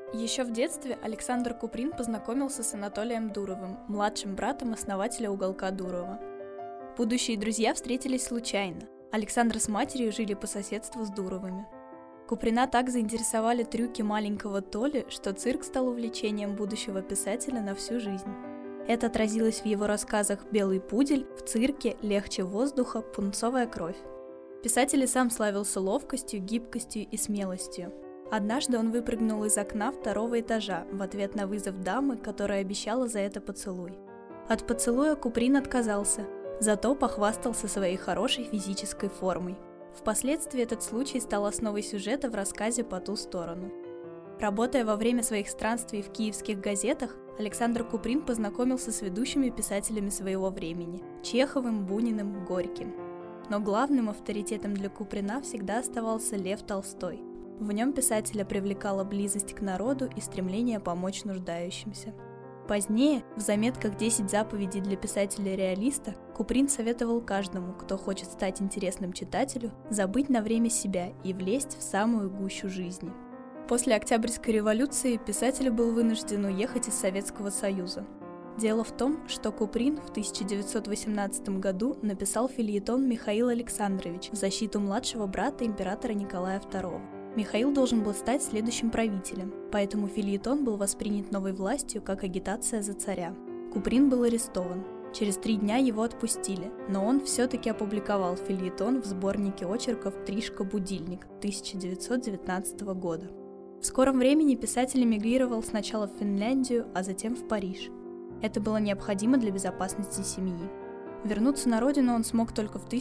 Еще в детстве Александр Куприн познакомился с Анатолием Дуровым, младшим братом основателя уголка Дурова. Будущие друзья встретились случайно. Александр с матерью жили по соседству с Дуровыми. Куприна так заинтересовали трюки маленького Толи, что цирк стал увлечением будущего писателя на всю жизнь. Это отразилось в его рассказах «Белый пудель», «В цирке», «Легче воздуха», «Пунцовая кровь». Писатель и сам славился ловкостью, гибкостью и смелостью. Однажды он выпрыгнул из окна второго этажа в ответ на вызов дамы, которая обещала за это поцелуй. От поцелуя Куприн отказался, зато похвастался своей хорошей физической формой. Впоследствии этот случай стал основой сюжета в рассказе «По ту сторону». Работая во время своих странствий в киевских газетах, Александр Куприн познакомился с ведущими писателями своего времени – Чеховым, Буниным, Горьким. Но главным авторитетом для Куприна всегда оставался Лев Толстой. В нем писателя привлекала близость к народу и стремление помочь нуждающимся. Позднее, в заметках «10 заповедей для писателя-реалиста», Куприн советовал каждому, кто хочет стать интересным читателю, забыть на время себя и влезть в самую гущу жизни. После Октябрьской революции писатель был вынужден уехать из Советского Союза. Дело в том, что Куприн в 1918 году написал фельетон «Михаил Александрович» в защиту младшего брата императора Николая II. Михаил должен был стать следующим правителем, поэтому фельетон был воспринят новой властью как агитация за царя. Куприн был арестован. Через 3 дня его отпустили, но он все-таки опубликовал фельетон в сборнике очерков «Тришка-будильник» 1919 года. В скором времени писатель эмигрировал сначала в Финляндию, а затем в Париж. Это было необходимо для безопасности семьи. Вернуться на родину он смог только в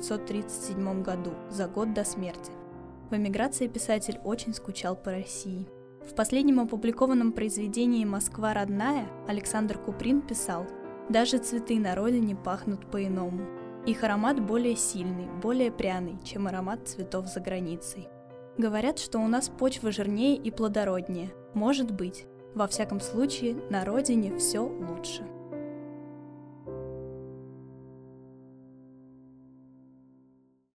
1937 году, за год до смерти. В эмиграции писатель очень скучал по России. В последнем опубликованном произведении «Москва родная» Александр Куприн писал: «Даже цветы на родине пахнут по-иному. Их аромат более сильный, более пряный, чем аромат цветов за границей. Говорят, что у нас почва жирнее и плодороднее. Может быть. Во всяком случае, на родине все лучше».